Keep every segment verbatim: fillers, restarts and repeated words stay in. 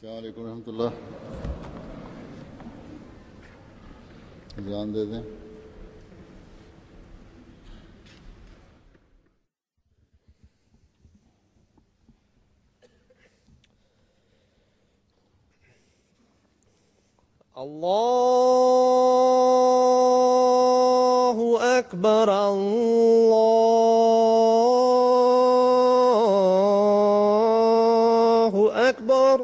السلام علیکم ورحمۃ اللہ. اذان دے دیں. الله أكبر الله أكبر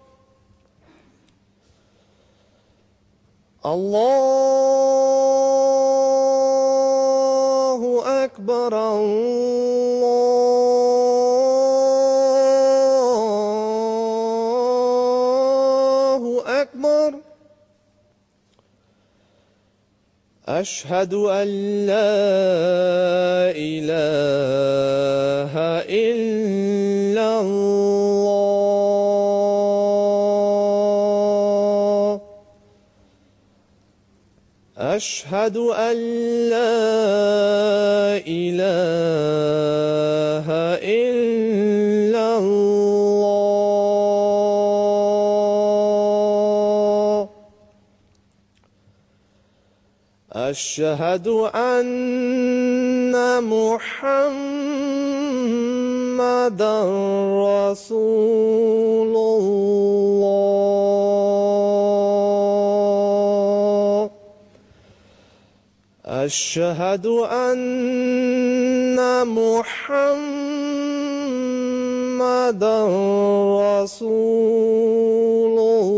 الله أكبر الله أكبر. أشهد أن لا إله إلا الله. أشهد أن لا إله إلا الله. أشهد أن محمدًا رسول الله. أشهد أن محمدًا رسول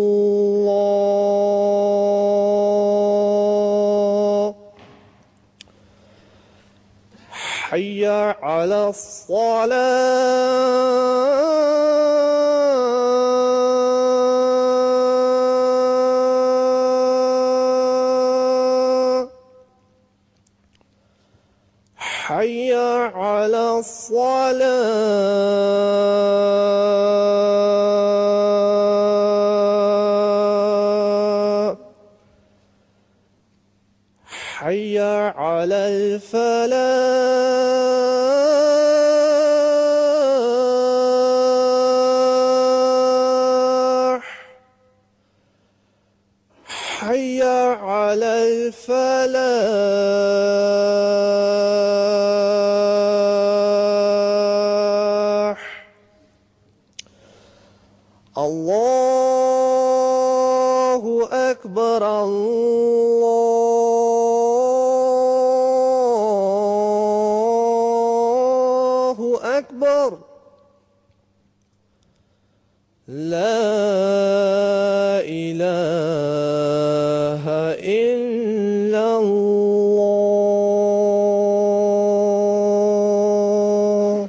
الله. حي على الصلاة. حي على الصلاة. حي على الفلاح. حي على الفلاح. الله أكبر الله أكبر. لا إله إلا الله.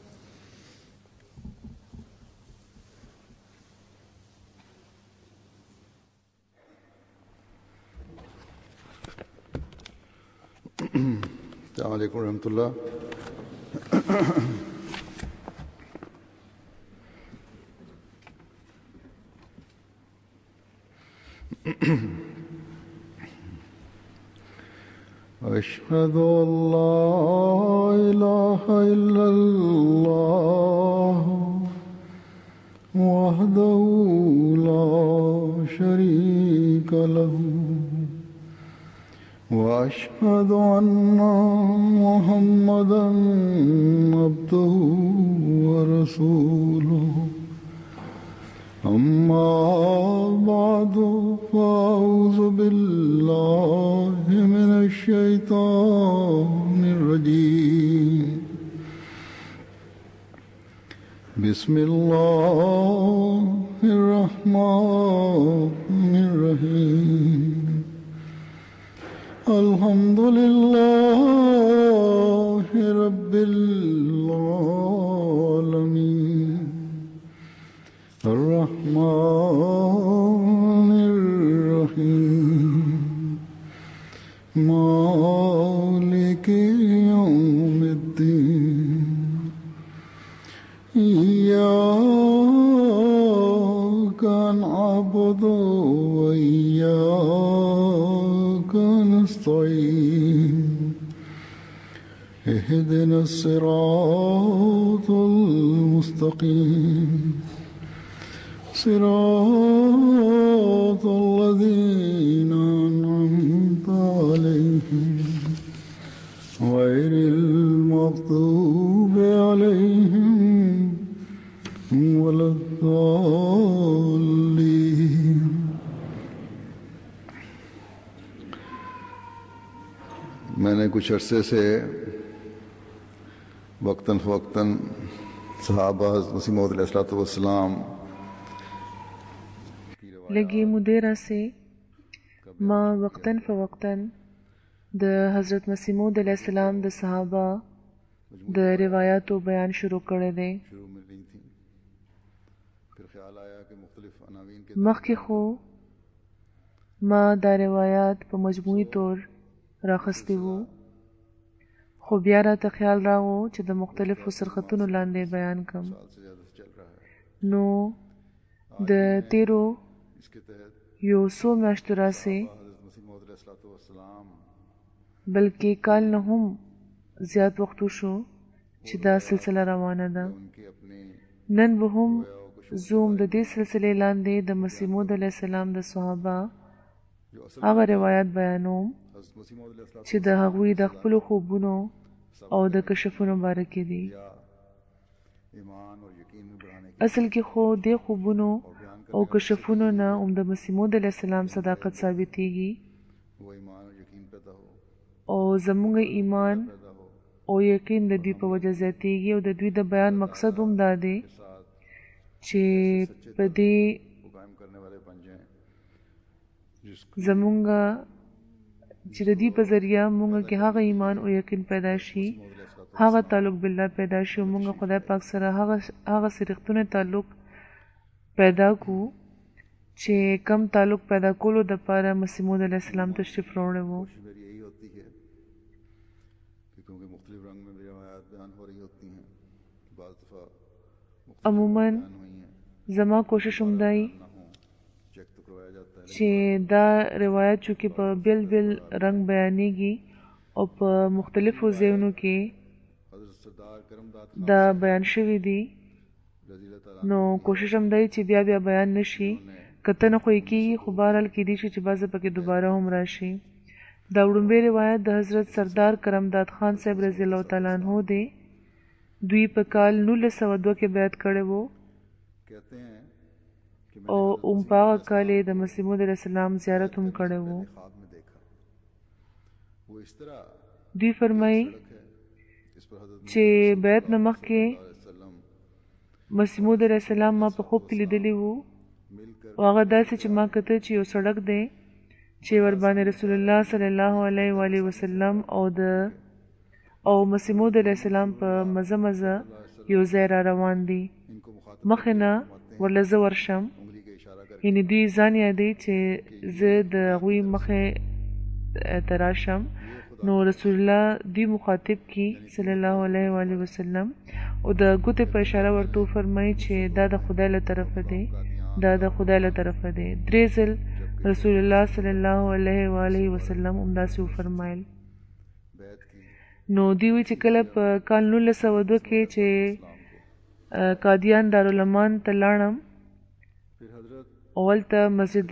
السلام علیکم ورحمۃ اللہ. أشهد أن لا إله إلا الله وحده لا شريك له وأشهد أن محمدًا عبده ورسوله. أما بعد فأعوذ بالله من الشيطان الرجيم. بسم الله الرحمن الرحيم. الحمد لله رب العالمين. الرحمن الرحيم. مالك يوم الدين. إياك نعبد وإياك نستعين. اهدنا الصراط المستقيم. صراط الذين أنعمت عليهم غير المغضوب عليهم ولا الضالين. मैंने कुछ अरसे से वक्तन फ़वक्तन सहाबा मसीह मौद अलैहिस्सलाम लगी मुदेरा से माँ वक्तन फ़वक्तन द हज़रत मसीह मौद अलैहिस्सलाम द सहाबा द रिवायात व बयान शुरू करे दे। मख़ी खो माँ द रिवायात په مجموعي طور راخستی وو، خو بیا راته خیال راغو چې د مختلفو سرختونو لاندې بیان کم. نو د تیرو یو څو میاشتو راسې بلکې کال نه هم زیات وخت وشو چې دا سلسله روانه ده. نن به هم زوم د دې سلسلې لاندې د مسیح موعود علیه السلام د صحابه هغه روایت بیانوم چې د هغوی د خپلو خوبونو او د کشفونو باره کې دي. اصل کې خو د خوبونو او کشفونو نه هم د مسیح موعود علیه السلام صداقت ثابتېږي او زموږ ایمان او یقین د دوی په وجه زیاتېږي او د دوی د بیان مقصد هم دا دی چې په دې زمونږ چې د دې په ذریعه مونږ کې هغه ایمان او یقین پیدا شي، هغه تعلق بالله پیدا شي او مونږ خدای پاک سره هغه هغه سرښتونه تعلق پیدا کو چې کم تعلق پیدا کولو د پاره مسیح موعود علیه السلام تشریف راوړی وو. عموما زما کوشش هم دی چې دا روایت چونکې په بیل بیل رنگ بیانېږي او په مختلفو ځایونو کې دا بیان شوي دي، نو کوشش هم دی چې بیا بیا بیان نشي. کته نه خوی کېږي خو بهرحال کېدی شي چې بعضې پکې دوباره هم راشي. دا وړومبی روایت د حضرت سردار کرمداد خان صاحب رضی الله تعالی عنہ دی. دوی په کال نولس سوه دوه کې بیعت کړی وو او ام په هغه کال یې د مسیح موعود علیه السلام زیارت هم کړی وو. دوی فرمایي چې بیعت نه مخکې مسیح موعود علیه السلام ما په خوب کې لیدلی وو او هغه داسې چې ما کته چې یو سړک دی چې ورباندې رسول الله صلی الله علیه و آله وسلم او د او مسیح موعود علیه السلام په مزه مزه یو ځای را روان دي. مخې نه ورله زه ورشم، یعنې دوی ځان یادوي چې زه د هغوی مخې ته راشم. نو رسول الله دوی مخاطب کی صلی الله علیه و آله وسلم او د ګوتې په اشاره ورته وفرمایي چې دا د خدای له طرفه دی، دا د خدای له طرفه دی. درې ځل رسول الله صلی الله علیه و آله وسلم همداسې وفرمایل. نو دوی وایي چې کله په کال نولس سوه دوه کې چې قادیان دارالمان ته لاړم، اول ته مسجد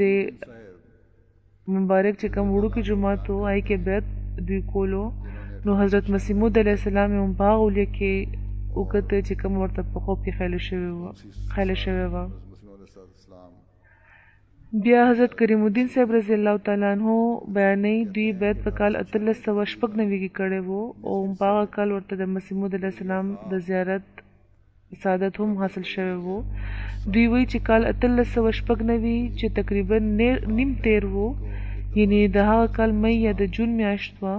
مبارک چې کوم وړوکی جومات و هغې کې بیعت دوی کولو. نو حضرت مسیح موعود علیه السلام یې هم په هغه اولیه کې وکته چې کوم ورته په خوب کې خیاله شوې وه خیاله شوې وه. بیا حضرت کریم الدین صاحب رضی الله تعالی عنہ بیانوي دوی بیعت په کال اتلس سوه شپږ نوي کې کړی وو او په هغه کال ورته د مسیح موعود علیه السلام د زیارت سعادت هم حاصل شوی وو. دوی وایي چې کال اتلس سوه شپږ نوي چې تقریبا نیم تیر وو، یعنې د هغه کال مئی یا د جون میاشت وه.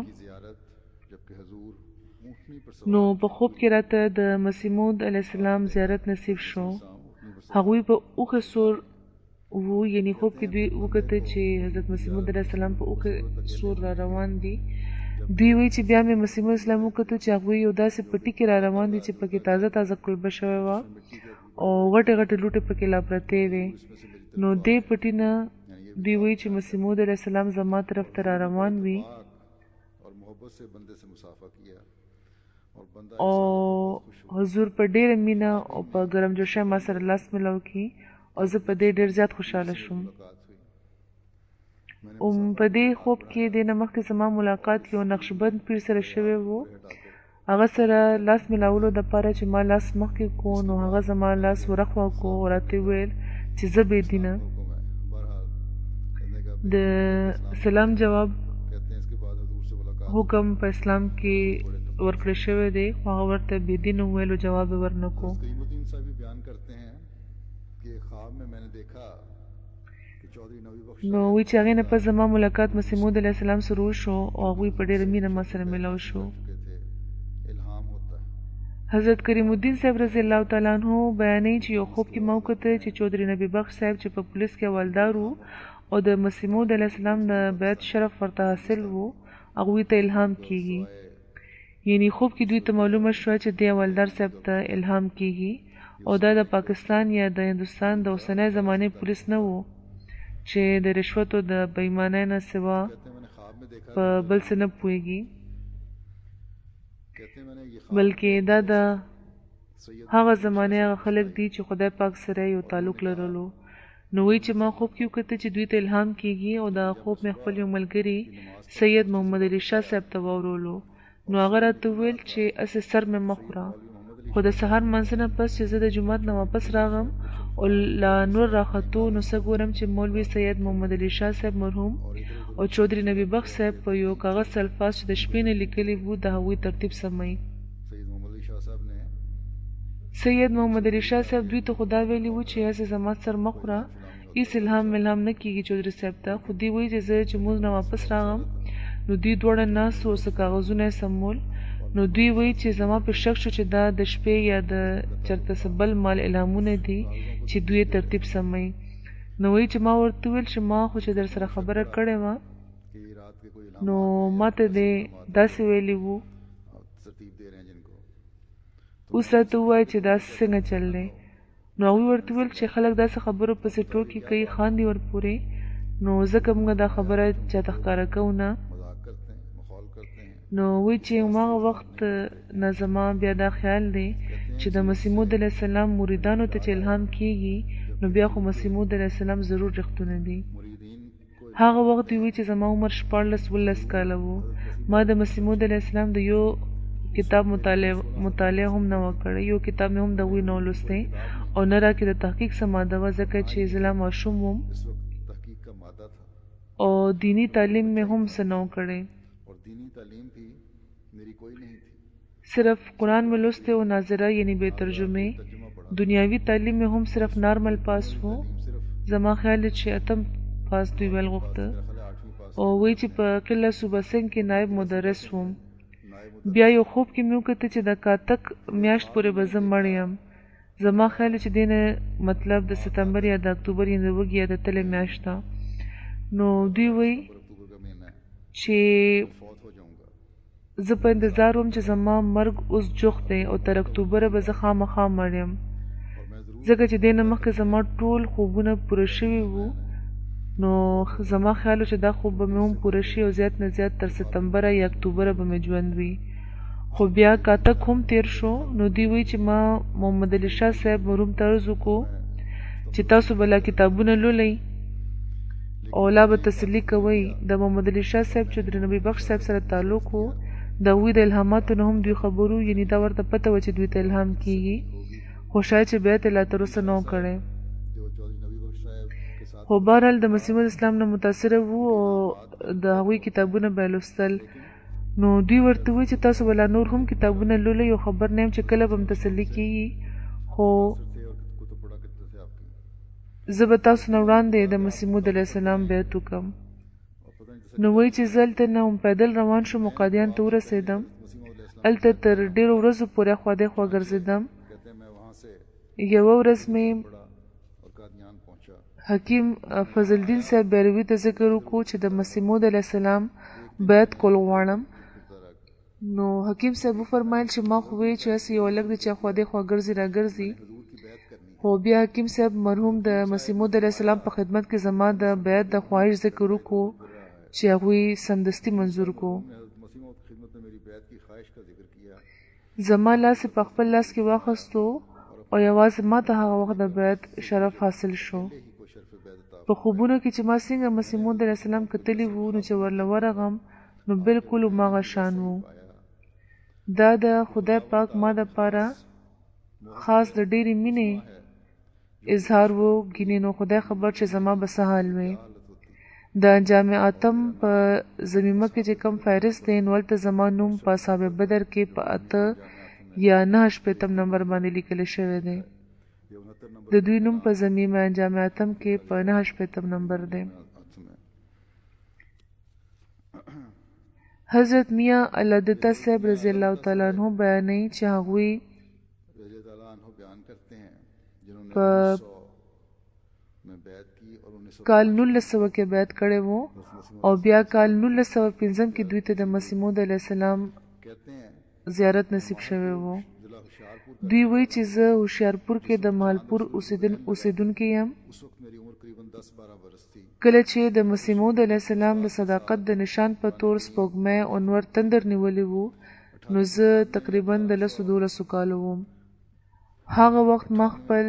نو په خوب کې راته د مسیح موعود علیه السلام زیارت نصیب شو. هغوی په اوښه سور وو، یعنې خوب کې دوی وکته چې حضرت مسیح موعود علیه السلام په اوښه سور را روان دي. دوی وایي چې بیا مې مسیح موعود اسلام وکتو چې هغوی یو داسې پټي کې را روان دي چې پکې تازه تازه کلبه شوې وه او غټې غټې لوټې پکې لا پرتې وې. نو دې پټي نه دوی وایي چې مسیح موعود علیه السلام زما طرف ته را روان وي او حضور په ډېره مینه او په ګرم جوشه ما سره لاس ملاو کړي او زه په دې ډېر زیات خوشحاله شوم. اوم په دې خوب کې د نه مخکې زما ملاقات یو نقشبند پیر سره شوی و. هغه سره لاس میلاولو دپاره چې ما لاس مخکې کو نو هغه زما لاس ورخوا کو او راته ویل چې زه بېدینه. د سلام جواب حکم په اسلام کې ورکړی شوی دی خو هغه ورته بېدین وویلو جواب یې ورنه کو. نو وایي چې هغې نه پس زما ملاقات مسیح موعود علیه السلام سره وشو او هغوی په ډېره مینه ما سره میلاو شو. حضرت کریم الدین صاحب رضی الله تعالی عنہ بیانوي چې یو خوب کې ما وکتل چې چودھری نبی بخش صاحب چې په پولیس کې حوالدار و او د مسیح موعود علیه السلام د بیعت شرف ورته حاصل و هغوی ته الهام کیږي. یعنی خوب کې دوی ته معلومه شوه چې دې حوالدار صاحب ته الهام کیږي او دا د پاکستان یا د هندوستان د اوسنۍ زمانې پولیس نه و چې د رشوت او د بېایمانۍ نه سوا په بل څه نه پوهېږي بلکې دا د هغه زمانې هغه خلک دي چې خدای پاک سره یو تعلق لرلو. نو وایي چې ما خوب کې وکتل چې دوی ته الهام کیږي او دا خوب مې خپل یو ملګري سید محمد علي شاه صاحب ته واورولو. نو هغه راته وویل چې هسې سر مې مه خوره خو د سهار لمانځه نه پس چې زه د جومات نه واپس راغم او لا نور راختو نو څه ګورم چې مولوي سید محمد علي شاه صاحب مرحوم او چودھری نبی بخش صاحب په یو کاغذ الفاظ چې د شپې نه لیکلي وو د هغوی ترتیب سموي. سید محمد علي شاه صاحب دوی ته خو دا ویلي وو چې هسې زما سر مه خوره هېڅ الهام ملهام نه کېږي چودھري صاحب ته. خو دوی وایي چې زه چې مونځ نه واپس راغم نو دوی دواړه ناست وو او څه کاغذونه یې سمول. نو دوی وایي چې زما په شک شو چې دا د شپې یا د چېرته څه بل مال الهامونه دي چې دوی یې ترتیب سموي. نو وایي چې ما ورته وویل چې ما خو چې در سره خبره کړې وه نو ما ته دې داسې ویلي وو اوس راته ووایه چې دا څنګه چل دی. نو هغوی ورته وویل چې خلک داسې خبرو پسې ټوکې کوي خاندي ورپورې نو ځکه موږ دا خبره چاته ښکاره کوو نه. نو وایي چې هماغه وخت نه زما بیا دا خیال دی چې د مسیح موعود علیه السلام مریدانو ته چې الهام کیږي نو بیا خو مسیح موعود علیه السلام ضرور رښتونه دي. هغه وخت دوی وایي چې زما عمر شپاړلس اوولس کاله و. ما د مسیح موعود علیه السلام د یو کتاب مطالعه مطالعه هم نه وه کړې یو کتاب مې هم د هغوی نه ولوستی او نه راکې د تحقیق څه ماده وه ځکه چې زه لا ماشوم وم او دینی تعلیم مې هم څه نه و کړی صرف قرآن مې لوستی او ناظره یعنی بې ترجمې. دنیاوي تعلیم مې هم صرف نارمل پاس و. زما خیال دی چې اتم پاس دوی ویل غوښته او وایي چې په قله صوبه سنګ کې نایب مدرس وم. بیا یو خوب کې مې وکتل چې د کاتک میاشت پورې به زه مړ یم. زما خیال چې دې نه مطلب د ستمبر یا د اکتوبر یا د وږي یا د تلې میاشت ده. نو دوی وایي چې زه په انتظار وم چې زما مرګ اوس جوخت دی او تر اکتوبره به زه خامخا مړ یم ځکه چې دې نه مخکې زما ټول خوبونه پوره شوي وو. نو زما خیال و چې دا خوب به مې هم پوره شي او زیات نه زیات تر ستمبره یا اکتوبره به مې ژوند وي. خو بیا کاتک هم تیر شو. نو دوی وایي چې ما محمد علي شاه صاحب مرحوم ته عرض وکړو چې تاسو به لا کتابونه لولئ او لا به تسلي کوئ. د محمد علي شاه صاحب چودھری نبی بخش صاحب سره تعلق و د هغوی د الهاماتو نه هم دوی خبرو یعنی دا ورته پته وه چې دوی ته الهام کیږي خو شاید چې بیعت یې لا تر اوسه نه و کړی. خو بهرحال د مسیح موعود اسلام نه متاثره وو او د هغوی کتابونه به یې لوستل. نو دوی ورته وایي چې تاسو به لا نور هم کتابونه لولئ او خبر نه یم چې کله به م تسلي کیږي خو زه به تاسو نه وړاندې د مسیح موعود علیه السلام بیعت وکړم. نو وایي چې زه هلته نه هم پیدل روان شوم او قادیان ته ورسېدم. هلته تر ډېرو ورځو پورې اخوا دېخوا ګرځېدم. یوه ورځ مې حکیم فضل الدین صاحب بیروي ته ذکر وکړو چې د مسیح موعود علیه السلام بیعت کول غواړم. نو حکیم صاحب وفرمایل چې ما خو وایي چې هسې یو هلک دی چې اخوا دېخوا ګرځي را ګرځي. خو بیا حکیم صاحب مرحوم د مسیح موعود علیه السلام په خدمت کې زما د بیعت د خواهش ذکر وکړو چې هغوی سمدستي منظور کړو. زما لاس په خپل لاس کې واخیستو او یوازې ما ته هغه وخت د بیعت شرف حاصل شو. په خوبونو کې چې ما څنګه مسیح موعود علیه السلام کتلی وو نو چې ورله ورغم نو بالکل هماغه شان وو. دا د خدای پاک ما دپاره خاص د ډېرې مینې اظهار وو. ګینې نو خدای خبر چې زما به څه حال وی. د انجام اتم په ضمیمه کې چې کوم فهرست دی نو هلته زما نوم په اصحاب بدر کې په اته یا نه شپېتم نمبر باندې لیکلی شوی دی. د دوی نوم په ضمیمه انجام اتم کې په نه شپېتم نمبر دی. حضرت میاں الدتا صاحب رضی الله تعالی عنہ بیانوي چې هغوی په کال نولس سوه کې بیعت کړی وو او بیا کال نولس سوه پنځم کې دوی ته د مسیح موعود علیه السلام زیارت نصیب شوی وو. دوی وایي چې زه هوښیارپور کې د مالپور اوسیدونکی یم. کله چې د مسیح موعود علیه السلام د صداقت د نشان په تور سپوږمۍ او نور تندر نیولی وو نو زه تقریبا د لسو دولسو کالو وم. هغه وخت ما خپل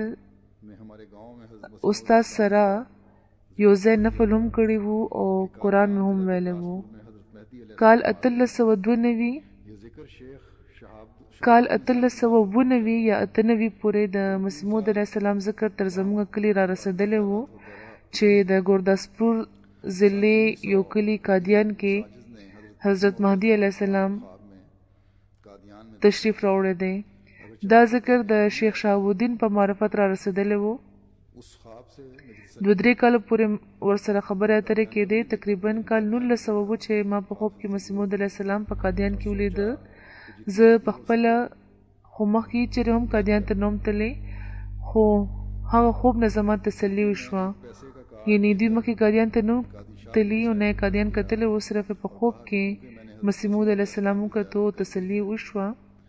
استاد سره یو ځای نفل هم کړی وو او قرآن مې هم ویلی وو. کال اتلس سوه دوه نوي کال اتلس سوه اووه نوي یا اته نوي پورې د مسیح موعود علیه السلام ذکر تر زموږ کلي را رسېدلی وو چې د ګورداسپور ضلع یو کلي قادیان کې حضرت مهدي علیه السلام تشریف راوړی دی. دا ذکر د شیخ شهاب الدین په معرفت را رسېدلی وو. دوه درې کاله پورې ورسره خبرې اترې کېدې. تقریبا کال نولس سوه وو چې ما په خوب کې مسیح موعود علیه السلام په قادیان کې ولیده. زه په خپله خو مخکې چېرې هم قادیان ته نه وم تللی خو هغه خوب نه زما تسلي وشوه. یعنې دوی مخکې قادیان ته نه تلي او نه یې قادیان کتلی و، صرف په خوب کې مسیح موعود علیه السلام وکتو تسلي وشوه.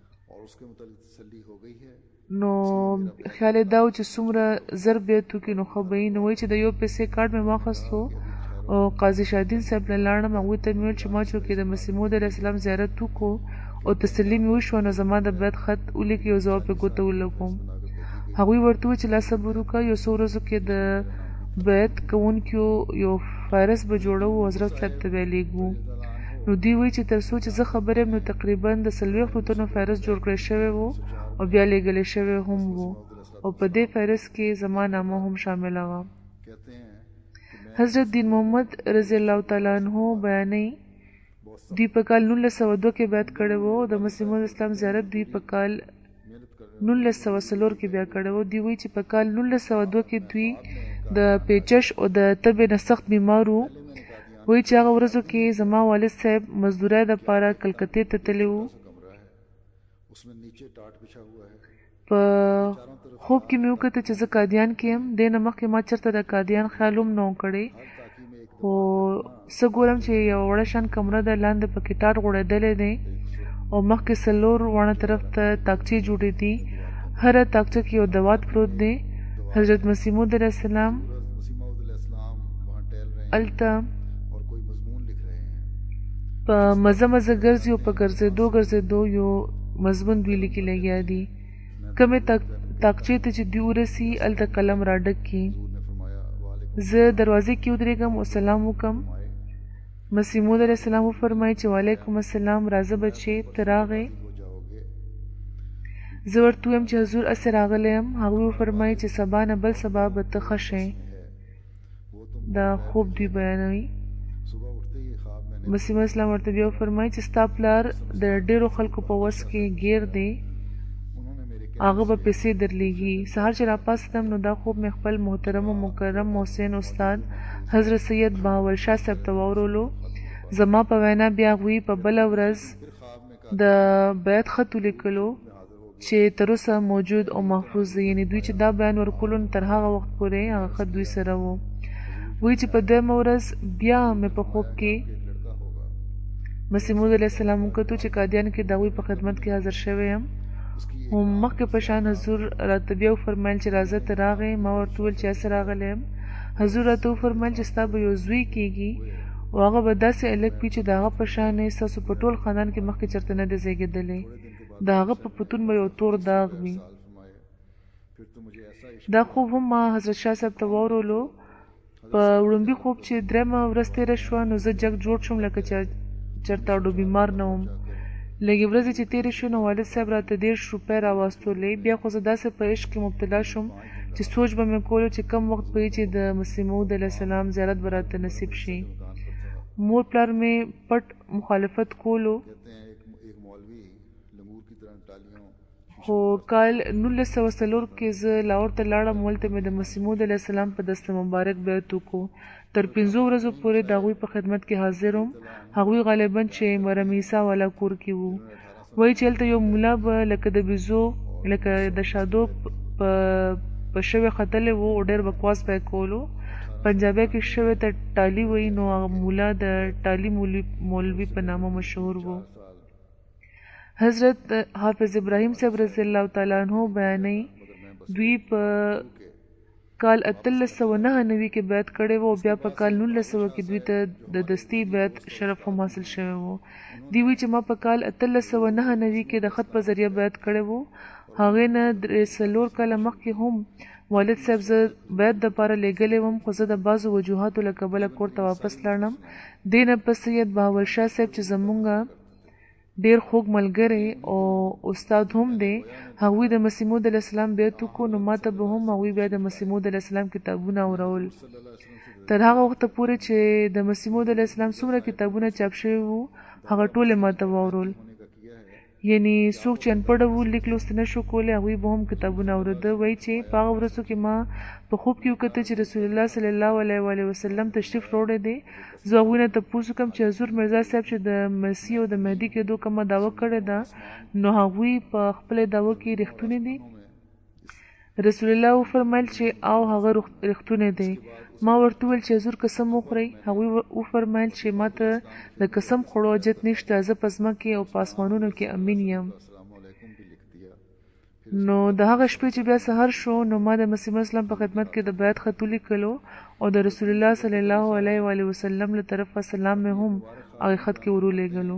نو خیال یې دا و چې څومره زر بیعت وکړي نو ښه به وي. نو وایي چې د یو پیسې کارډ مې واخیستو او قاضي شاهدین صاحب له لاړم. هغوی ته مې ویل چې ما چې وکړې د مسیح موعود علیه السلام زیارت وکړو او تسلي مې وشوه نو زما د بیعت خط ولیکي او زه به پرې ګوته ولګوم. هغوی ورته وویل چې لا صبر وکړه، یو څو ورځو کې د بیعت کوونکیو یو فهرست به جوړوو حضرت صاحب ته به یې لیږو. نو دوی وایي چې تر څو چې زه خبر یم نو تقریبا د څلوېښتو تنو فهرست جوړ کړی شوی و او بیا لیږلی شوی هم و او په دې فهرست کې زما نامه هم شامله وه. حضرت دین محمد رضی الله تعالی عنہ بیانوي دوی په کال نولس سوه دوه کې بیعت کړی و او د مسیح موعود اسلام زیارت دوی په کال نولس سوه څلور کې بیا کړی و. دوی وایي چې په کال نولس سوه دوه کې دوی د پیچش او د تبې نه سخت بیمار وو. وایي چې هغه ورځو کې زما والد صاحب مزدورۍ دپاره کلکتې ته تللی وو. په خوب کې مې وکتل چې زه قادیان کې یم. دې نه مخکې ما چېرته د قادیان خیال هم نه و کړی خو څه ګورم چې یوه وړه شان کمره ده، لاندې پکې ټاټ غوړېدلی دی او مخکې څلور واړه طرف ته تاقچې جوړې دي. هره تاقچه کې یو دوات پروت دی. حضرت مسیح موعود علیه السلام هلته په مزه مزه ګرځي او په ګرځېدو ګرځېدو یو مضمون دوی لیکي لګیا دي. کمې تاقچې ته چې دوی ورسي هلته قلم را ډک کړي. زه دروازې کې ودرېږم او سلام وکړم. مسیح موعود علیه السلام وفرمایي چې وعلیکم السلام، راځه بچې ته راغې؟ زه ورته ویم چې حضور هسې راغلی یم. هغوی وفرمایي چې سبا نه بل سبا به ته ښه شې. دا خوب دوی بیانوي. مسیح موعود اسلام ورته بیا وفرمایي چې ستا پلار د ډېرو خلکو په وس کې ګیر دی، هغه به پیسې درلیږي. سهار چې راپاڅېدم نو دا خوب مې خپل محترم و مکرم محسن استاد حضرت سید بهاول شاه صاحب ته واورولو. زما په وینا بیا هغوی په بله ورځ د بیعت خط ولیکلو چې تر اوسه موجود او محفوظ دی. یعنې دوی چې دا بیان ورکولو نو تر هغه وخت پورې هغه خط دوی سره و. وایي چې په دویمه ورځ بیا مې په خوب کې مسیح موعود علیه السلام وکتو چې قادیان کې د هغوی په خدمت کې حاضر شوی یم. هم مخکې په شان حضور راته بیا وفرمیل چې راځه ته راغې؟ ما ورته وویل چې هسې راغلی یم. حضور راته وفرمیل چې ستا به یو زوی کېږي او هغه به داسې هلک وي چې د هغه په شان یې ستاسو په ټول خاندان کې مخکې چېرته نه دی زېږېدلی. د هغه په پتون به یو تور داغ وي. دا خوب هم ما حضرت شاه صاحب ته واورولو. په وړومبي خوب چې درېیمه ورځ تېره شوه نو زه جګ جوړ شوم لکه چې چېرته اډو بیمار نه وم. لږې ورځې چې تېرې شوې نو والد صاحب راته دېرش روپۍ راواستولې. بیا خو زه داسې په عشق کې مبتلا شوم چې سوچ به مې کولو چې کم وخت به چې د مسیح موعود علیه السلام زیارت به راته نصیب شي. مور پلار مې پټ مخالفت کولو، خو کال نولس سوه څلور کې زه لاهور ته لاړم. هلته مې د مسیح موعود علیه السلام په دست مبارک بیعت وکړو. تر پنځو ورځو پورې د هغوی په خدمت کې حاضر وم. هغوی غالبا چې مرم عیسی والا کور کې وو. وایي چې هلته یو مولا به لکه د بیزو لکه د شادو په شوې ختلی و او ډېر بکواس به یې کولو. پنجابۍ کې شوې ته ټالي وایي، نو هغه مولا د ټالي مولوي په نامه مشهور و. حضرت حافظ ابراهیم صاحب رضی الله تعالی عنہ بیانوي دوی په کال اتلس سوه نهه نوي کې بیعت کړی و او بیا په کال نولس سوه کې دوی ته د دستي بیعت شرف هم حاصل شوی و. دوی وایي چې ما په کال اتلس سوه نهه نوي کې د خط په ذریعه بیعت کړی و. هغې نه درې څلور کاله مخکې هم والد صاحب زه بیعت دپاره لیږلی وم، خو زه د بعضو وجوهاتو له کبله کور ته واپس لاړم. دې نه پس سید بهاول شاه صاحب چې زمونږ ډېر خوږ ملګری او استاد هم دی، هغوی د مسیح موعود علیه السلام بیعت وکړو. نو ما ته به هم هغوی بیا د مسیح موعود علیه السلام کتابونه اورول. تر هغه وخته پورې چې د مسیح موعود علیه السلام څومره کتابونه چاپ شوي وو هغه ټول یې ما ته واورول. یعنې څوک چې انپړه وو لیک لوست نه شو کولی هغوی به هم کتابونه اورېده. وایي چې په هغه ورځو کې ما په خوب کې وکتل چې رسول الله صلی الله علیه و وسلم تشریف راوړی دی. زه هغوی نه تپوس وکړم چې حضور مرزا صاحب چې د مسیح او د مهدي کېدو کومه دعوه کړې ده نو هغوی په خپله دعوه کې رښتونې دي. رسول الله وفرمیل چې او هغه رښتونی دی. ما ورته وویل چې حضور قسم وخورئ. هغوی وفرمیل چې ما ته د قسم خوړو حاجت نشته، زه په ځمکې او په اسمانونو کې امین یم. نو د هغه شپې چې بیا سهار شو نو ما د مسیح اسلام په خدمت کې د بیعت خط ولیکلو او د رسول الله صلی الله علیه و وسلم له طرفه سلام مې هم هغې خط کې ورولېږلو.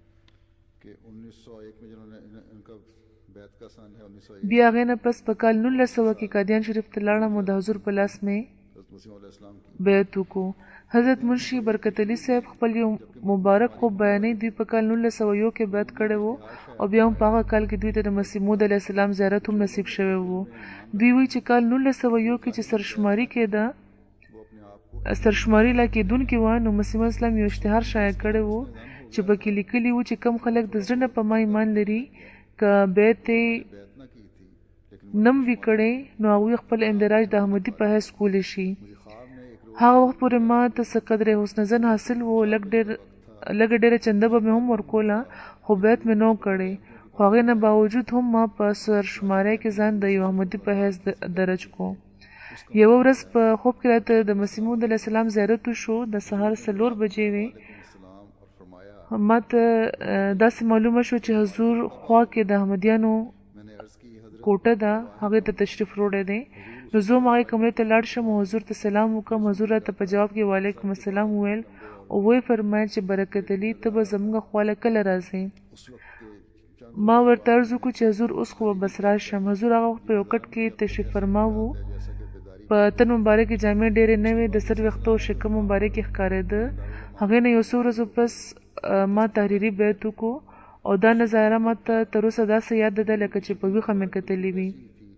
بیا هغې نه پس په کال نولس سوه کې قادیان شریف ته لاړم او د حضور په لاس مې بیعت وکړو. حضرت منشي برکت علي صاحب خپل یو مبارک خوب بیانوي. دوی په کال نولس سوه یو کې بیعت کړی و او بیا هم په هغه کال کې دوی ته د مسیح موعود علیه السلام زیارت هم نصیب شوی و. دوی وایي چې کال نولس سوه یو کې چې سرشماري کېده سرشماري لا کېدونکې وه نو مسیح اسلام یو اشتهار شایع کړی و چې پکې لیکلي و چې کم خلک د زړه نه په ما ایمان لري که بیعت یې نم وي کړی نو هغوی خپل اندراج د احمدي په حیث کولی شي. هغه وخت پورې ما ته څه قدر حسن زن حاصل و. لږ ډېر لږه ډېره چنده به مې هم ورکوله خو بیعت مې نه و کړی. خو هغې نه باوجود هم ما په سرشمارۍ کې ځان د یو احمدي په حیث درج کو. یوه ورځ په خوب کې راته د مسیح موعود علیه السلام زیارت وشو. د سهار څلور بجې وې. ما ته داسې معلومه شو چې حضور خوا کې د احمدیانو کوټه ده، هغې ته تشریف وروړی دی. نو زه هم هغې کمرې ته لاړ شم او حضور ته سلام وکړم. حضور راته په جواب کې وعلیکم السلام وویل او ویې فرمایل چې برکت علي ته به زموږ خواله کله راځې؟ ما ورته عرض وکړو چې حضور اوس خو به بس راشم. حضور هغه وخت په یو کټ کې تشریف فرما وو. په تن مبارکې جامې ډېرې نه وې، د سر ویښتو او شکم مبارکې ښکارېده. هغې نه یو څو ورځو پس ما تحریري بیعت وکړو او دا نظاره ما ته تر اوسه داسې یاد ده لکه چې په ویښه مې کتلې وي.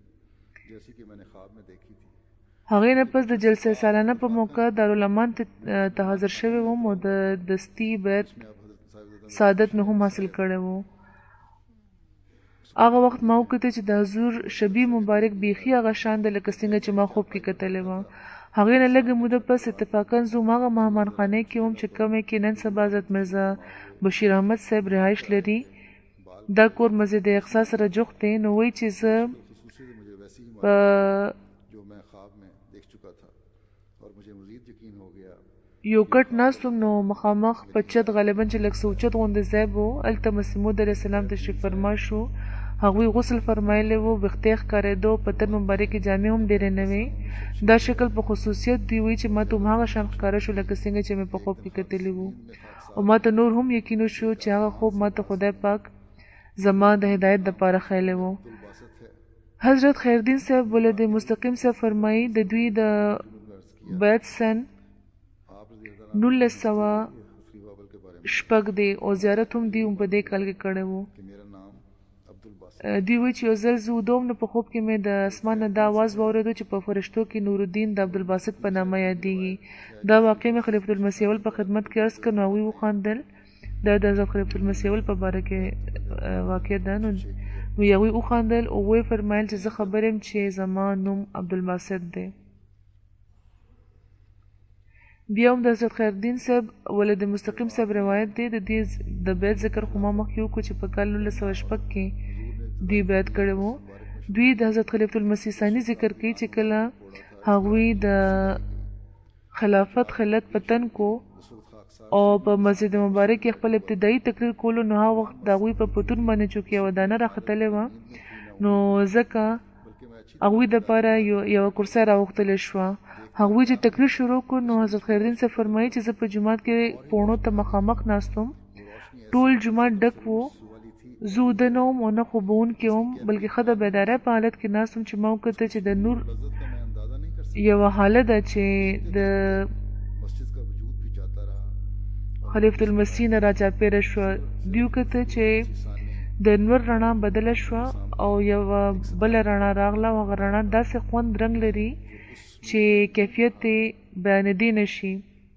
هغې نه پس د جلسه سالانه په موقع دارالامان ته حاضر شوی وم او د دستي بیعت سعادت مې هم حاصل کړی و. هغه وخت ما وکتل چې د حضور شبیه مبارک بیخي هغه شان ده لکه څنګه چې ما خوب کې کتلی وه. هغې نه لږه موده پس اتفاقا زه هماغه مهمان خانې کې وم چې کومې کې نن سبا حضرت مرزا بشیر احمد صاحب رهایش لري. دا کور مسجد اقصی سره جوخت دی. نو وایي چې زه په یو کټ ناست وم نو مخامخ په چت غالبا چې لږ څه اوچت غوندې ځای به و. هلته مسیح موعود علیه السلام تشریف فرما شو. هغوی غسل فرمایلی و، ویښته یې ښکارېده، په تن مبارکې جامې هم ډېرې نه وې. دا شکل په خصوصیت دوی وایي چې ما ته هم هغه شان ښکاره شو لکه څنګه چې مې په خوب کې کتلي وو. او ما ته نور هم یقین وشو چې هغه خوب ما ته خدای پاک زما د هدایت دپاره ښیلی و. حضرت خیردین صاحب ولد مستقیم صاحب فرمایي د دوی د بیعت سن نولس سوه شپږ دی او زیارت هم دوی هم په دې کال کې کړی و. دوی وایي چې یو ځل زه وده وم نو په خوب کې مې د اسمان نه دا آواز واورېدو چې په فرشتو کې نورالدین د عبدالباسط په نامه یادېږي. دا واقع مې خلیفة المسیح اول په خدمت کې عرض کړ نو هغوی وخندل. دا د حضرت خلیفة المسیح اول په باره کې واقع ده. نو نو هغوی وخندل او ویې فرمایل چې زه خبر یم چې زما نوم عبدالباسط دی. بیا هم د حضرت خیرالدین صاحب ولد مستقیم صاحب روایت دی. د دې د بیعت ذکر خو ما مخکې وکړو چې په کال نولس سوه شپږ کې دوی بیعت کړی و. دوی د حضرت خلیفة المسیح ثاني ذکر کوي چې کله هغوی د خلافت خلعت په تن کو او په مسجد مبارک کې خپل ابتدایي تقریر کولو نو هغه وخت د هغوی په پتون باندې چوکۍ یوه دانه راختلې وه. نو ځکه هغوی دپاره یوه کرسۍ راوښتلې شوه. هغوی چې تقریر شروع کړو نو حضرت خیرالدین صاحب فرمایي چې زه په جومات کې پوڼو ته مخامخ ناست وم. ټول جومات ډک و. زه وده نه وم او نه خوبوونکی وم بلکې ښه د بیدارۍ په حالت کې ناست وم چې ما وکتل چې د نور یوه حاله ده چې د خلیفة المسیح نه راچاپېره شوه. دوی وکتل چې د نور رڼا بدله شوه او یوه بله رڼا راغله او هغه رڼا داسې خوند رنګ لري چې کیفیت یې بیانېدی نه شي.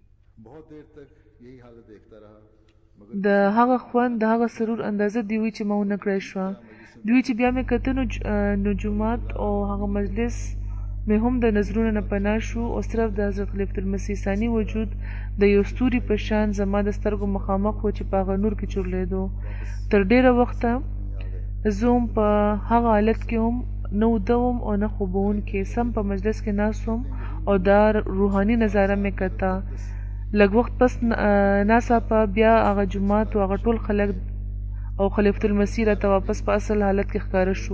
د هغه خوند د هغه سرور اندازه دی وی چې ما ونه کړی شوه. دوی چې بیا مې کته نو جومات او هغه مجلس مې هم د نظرونو نه پناه شو او صرف د حضرت خلیفة المسیح ثاني وجود د یو ستوري په شان زما د سترګو مخامخ و چې په هغه نور کې چورلېدو. تر ډېره وخته زه هم په هغه حالت کې هم نه وده وم او نه خوبوونکی، سم په مجلس کې ناست وم او دا روحاني نظاره مې کته. لږ وخت پس ناڅاپه بیا هغه جومات او هغه ټول خلک او خلیفة المسیح راته واپس په اصل حالت کې ښکاره شو.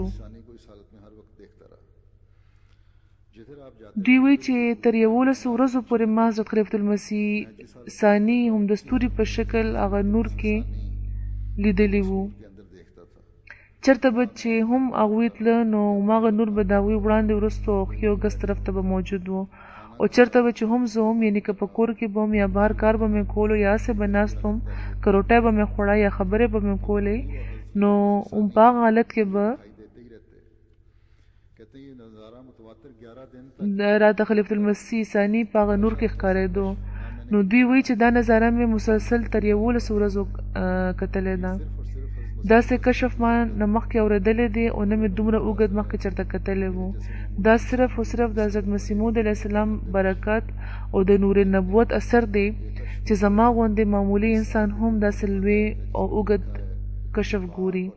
دوی وایي چې تر یولسو ورځو پورې ما حضرت خلیفة المسیح ثاني هم د ستوري په شکل هغه نور کې لیدلی وو. چېرته به چې هم هغوی تله نو هماغه نور به د هغوی وړاندې وروستو او ښي او ګس طرف ته به موجود و. او چېرته به چې هم زه هم یعنې که په کور کې به هم یا بهر کار به مې کولو یا هسې به ناست وم، که روټۍ به مې خوړه یا خبرې به مې کولې نو هم په هغه حالت کې به راته خلیفة المسیح ثاني په هغه نور کې ښکارېدو. نو دوی وایي چې دا نظاره مې مسلسل تر یولسو ورځو کتلې ده. داسې کشف ما نه مخکې اورېدلی دی او نه مې دومره اوږد مخکې چېرته کتلی و. دا صرف او صرف د حضرت مسیح موعود علیه السلام برکت او د نور نبوت اثر دی چې زما غوندې معمولي انسان هم داسې لوی او اوږد کشف ګوري.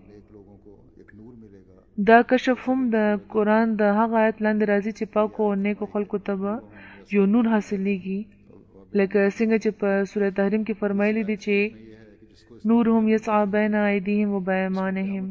دا کشف هم د قرآن د هغه آیت لاندې راځي چې پاکو او نیکو خلکو ته به یو نور حاصلیږي، لکه څنګه چې په سوره تحریم کې فرمایلی دي چې نورهم یسعی بین ایدیهم و بایمانهم.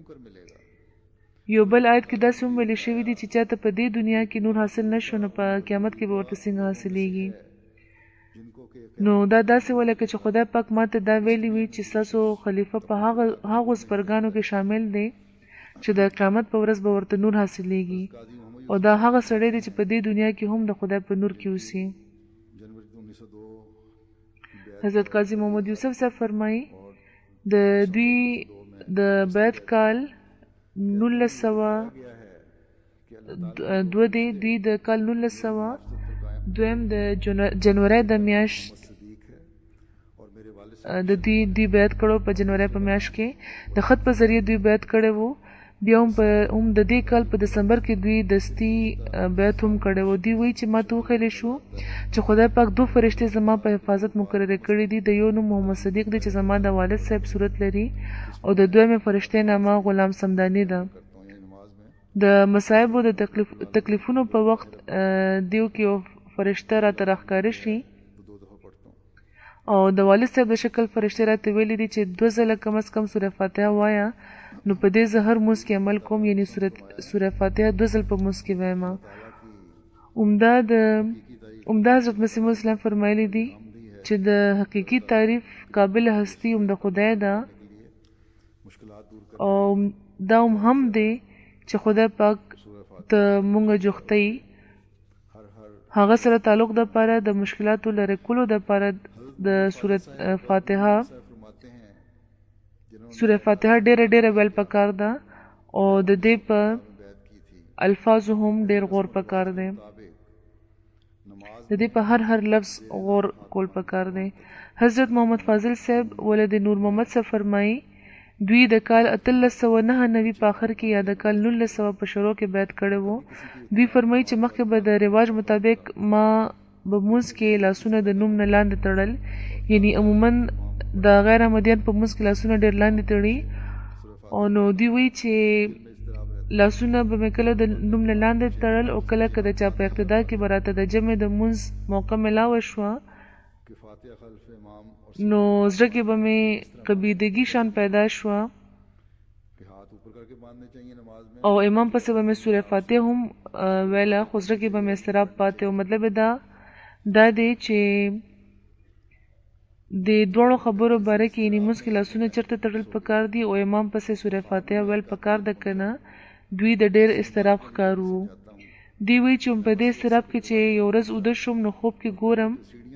یو بل آیت کې داسې هم ویلي شوي دي چې چاته په دې دنیا کې نور حاصل نه شو نو په قیامت کې به ورته څنګه حاصلیږي. نو دا داسې وه لکه چې خدای پاک ما ته دا ویلي وي چې ستاسو خلیفه په هغه هغو سپرګانو کې شامل دی چې د قیامت په ورځ به ورته نور حاصلیږي او دا هغه سړی دی چې په دې دنیا کې هم د خدای په نور کې اوسي. حضرت قاضي محمد یوسف صاحب فرمایي د دوی د بیعت کال نولس سوه دوه دی. دوی د کال نولس سوه دویم د جنورۍ د میاشت د دوی دوی بیعت کړو په جنورۍ په میاشت کې د خط په ذریعه دوی بیعت کړی وو. بیا هم په هم د دې کال په دسمبر کې دوی دستي بیعت هم کړی و. دوی وایي چې ما ته وښیلی شو چې خدای پاک دو فرشتې زما په حفاظت مقررې کړي دي. د یو نوم محمد صدیق دی چې زما د والد صاحب صورت لري او د دویمې فرشتې نامه غلام سمداني ده. د مصایبو د تکلیف تکلیفونو په وخت دیو کې یو فرشته راته راښکاره شي او د والد صاحب د شکل فرشتې راته ویلي دي چې دوه ځله کم از کم سوره فاتحه وایه نو په دې زه هر مونځ کې عمل کوم، یعنې سوره فاتحه دوه ځل په مونځ کې وایم. عمده د عمده حضرت مسیح موعود اسلام فرمایلی دي چې د حقیقي تعریف قابل هستی هم د خدای ده او دا هم هم دی چې خدای پاک ته مونږ جوختي هغه سره تعلق د پاره د مشکلاتو لري کولو د پاره د سورۃ فاتحه سورۃ فاتحه ډېر ډېر ویل پکار ده او د دې په الفاظ هم ډېر غور پکار دی د دې په هر هر لفظ غور کول پکار دی حضرت محمد فاضل صاحب ولد نور محمد صاحب فرمایي دوی د کال اتلس سوه نهه نوي په آخر کې یا د کال نولس سوه په شروع کې بیعت کړی وو دوی فرمایي چې مخکې به د رواج مطابق ما به مونځ کې لاسونه د نوم نه لاندې تړل یعنی عموما د غیر احمدیان په مونځ کې لاسونه ډېر لاندې تړي او نو دوی وایي چې لاسونه به مې کله د نوم نه لاندې تړل او کله که د چا په اقتدا کې به راته د جمع د مونځ موقع میلاوه شوه نو زړه کې به مې قبیدګي شان پیدا شوه او امام پسې به مې سورې فاتحه هم ویله خو زړه کې به مې اضطراب پاتې او مطلب دا دا دی چې د دواړو خبرو باره کې یعنې مونځ کې لاسونه چېرته تړل پکار دي او امام پسې سورې فاتحه ویل پکار ده که نه دوی د ډېر اضطراب ښکار وو دوی وایي چې په دې اضطراب کې چې یو ورځ اوده شوم نو خوب کې ګورم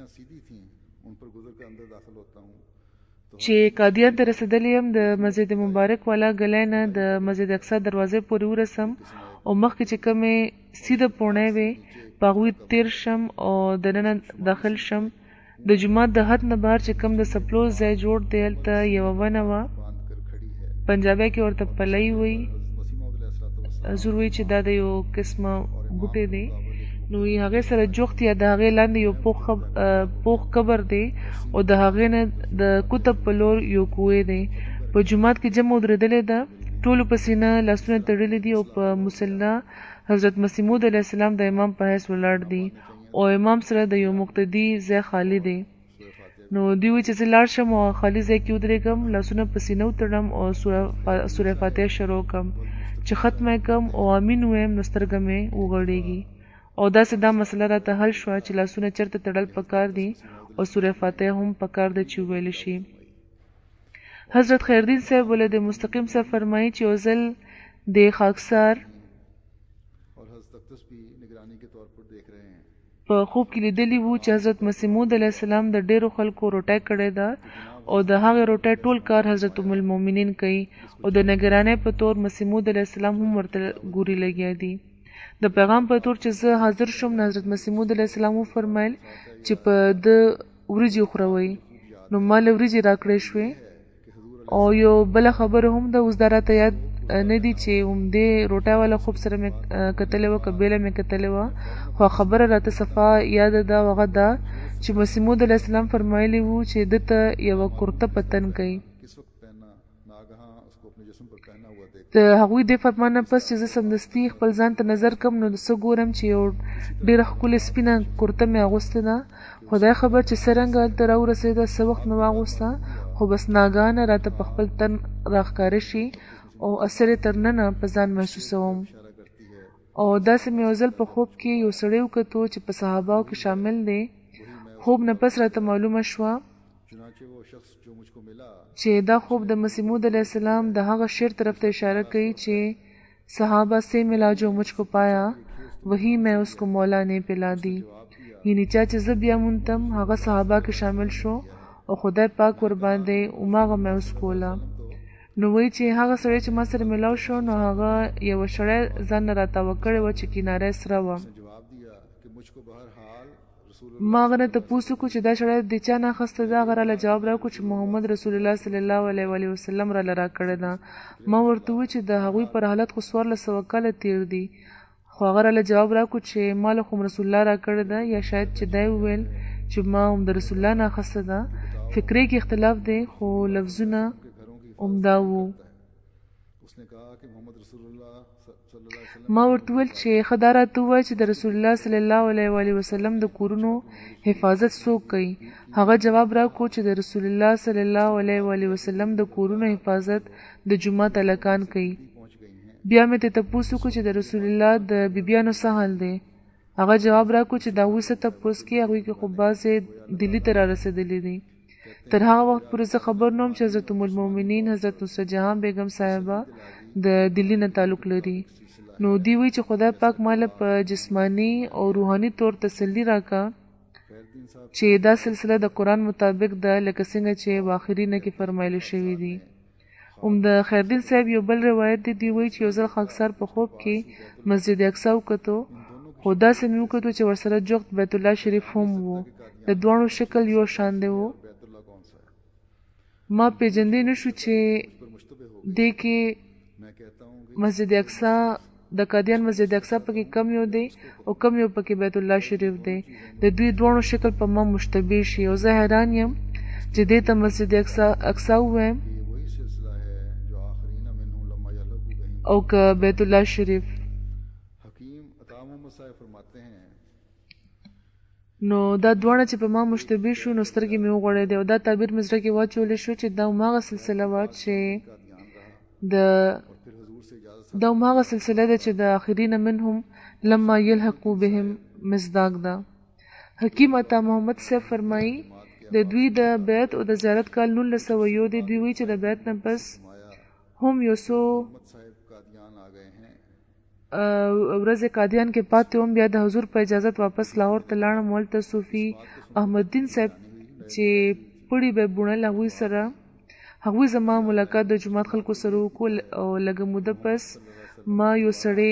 چې قادیان ته رسېدلی یم د مسجد مبارک والا ګلی نه د مسجد اقصی دروازې پورې ورسم او مخکې چې کومې سیده پوڼۍ وې په هغوی تېر شم او دننه داخل شم د جومات د حد نه بهر چې کوم د سپلو ځای جوړ دی هلته یوه ونه وه پنجابی کې ورته پلی وایي حضور وایي چې دا د یو قسمه بوټی دی نو هغې سره جوخت یا د هغې لاندې یو پوخ پوخ قبر دی او د هغې نه د کتب په لور یو کوی دی په جومات کې جمع ودرېدلې ده ټولو په سینه لاسونه تړلي دي او په مصلی حضرت مسیح موعود علیه السلام د امام په حیث ولاړ دي او امام سره د یو مقتدي ځای خالی دی نو دوی وایي چې زه لاړ شم او خالي ځای کې ودرېږم لاسونه په سینه وتړم او سوره فاتحه شروع کړم چې ختمه یې کړم او امین ووایم نو سترګه مې وغړېږي او داسې دا مسله راته حل شوه چې لاسونه چېرته تړل پکار دي او سوره فاتحه هم پکار ده چې وویلی شي حضرت خیرالدین صاحب ولد مستقیم صاحب فرمایي چې یو ځل د خاکسار په خوب کې لیدلی وو چې حضرت مسیح موعود علیه السلام د ډېرو خلکو روټۍ کړې ده او د هغې روټۍ ټول کار حضرت ام المؤمنین کوي او د نګرانۍ په طور مسیح موعود علیه السلام هم ورته ګوري لګیا دي د پیغام په طور چې زه حاضر شوم نو حضرت مسیح موعود علیه السلام وفرمیل چې په ده وریجې وخوروئ نو ما له وریجې راکړې شوې او یو بله خبره هم ده اوس دا راته یاد نه دي چې همدې روټۍ والا خوب سره مې کتلې وه که بېله مې کتلې وه خو خبره راته صفا یاده ده او هغه دا چې مسیح موعود علیه السلام فرمایلی وو چې ده ته یوه کرته په تن کوي د هغوی دې فرمان نه پس چې زه سمدستي خپل ځان ته نظر کم نو څه ګورم چې یو ډېره ښکلې سپینه کرته مې اغوستې ده خدای خبر چې څرنګه هلته راورسېده څه وخت مې واغوسته خو بس ناګهانه راته په خپل تن راښکاره شي او اثر یې تر ننه په ځان محسوسوم او داسې مې یو ځل په خوب کې یو سړی وکتو چې په صحابهو کې شامل دی خوب نه پس راته معلومه شوه چې دا خوب د مسیح موعود علیه السلام د هغه شعر طرف ته اشاره کوي چې صحابہ سے ملا جو مجھ کو پایا وہی میں اس کو مولا نے پلا دی یعنی چا چې زه بیا مونتم هغه صحابه کې شامل شو او خدای پاک ور باندې هماغه مې اوس کوله نو وایي چې هغه سړی چې ما سره میلاو شو نو هغه یوه شړی ځان نه راتاوه کړې وه چې کناره یې سره وه ما هغه نه تپوس وکړو چې دا شړی د چا نه اخیسته ده هغه راله جواب راکړو چې محمد رسول الله صلی الله علیه و وسلم راله راکړې ده ما ورته وویل چې د هغوی پر حالت خو څوارلس سوه کاله تېر دي خو هغه راله جواب راکړو چې ما له خو رسول الله راکړې ده یا شاید چې دی وویل چې ما هم د رسول الله نه اخیسته ده فکرې کې اختلاف دی خو لفظونه عمده وو ما ورته وویل چې ښه دا راته ووایه چې د رسول الله صلی الله علیه و وسلم د کورونو حفاظت څوک کوي هغه جواب راکړو چې د رسول الله صلی الله علیه و وسلم د کورونو حفاظت د جومات هلکان کوي بیا مې ته تپوس وکړو چې د رسول الله د بیبیانو څه حال دی هغه جواب راکړو چې د هغوی څه تپوس کې هغوی کې خو بعضې دلي ته رارسېدلي دي تر هغه وخت پورې زه خبر نه وم چې حضرت ام المؤمنین حضرت نصرت جهان بیګم صاحبه د دلی نه تعلق لري نو دی وی چې خدای پاک مال په جسمانی او روحاني طور تسلی راکا چې دا سلسله د قرآن مطابق ده لکه څنګه چې واخرینه کې فرمایلی شوي دي. هم د خیردین صاحب یو بل روایت دی دی وی چې یو ځل خاکسار په خوب کې مسجد اقصی وکتو، خو داسې مې وکتو چې ورسره جوخت بیت الله شریف هم و، د دواړو شکل یو شان دی و. ما پیژندی نشو چې دی کې مسجد اقصی د قادیان مسجد اقصی پکې کم یو دی او کم یو پکې بیت الله شریف دی، د دوی دواړو شکل په ما مشتبه شي او زه حیران یم چې دې ته مسجد اقصی ووایم او که بیت الله شریف. نو دا دواړه چې په ما مشتبه شو نو سترګې مې وغوړېدې او دا تعبیر مې زړه کې واچولی شو چې دا هماغه سلسله وه چې د دا هماغه سلسله ده چې د آخرین منهم لما یلحقو بهم مصداق ده. حکیم عطا محمد صاحب فرمایي د دوی د بیعت او د زیارت کال نولس سوه یو دی. دوی وایي چې د بیعت نه پس هم یو څو ورځې قادیان کې پاتې وم، بیا د حضور په اجازت واپس لاهور ته لاړم. هلته صوفي احمد دین صاحب چې پړي به بوڼل هغوی سره هغوی زما ملاقات د جومات خلکو سره وکړو او لږه موده پس ما یو سړی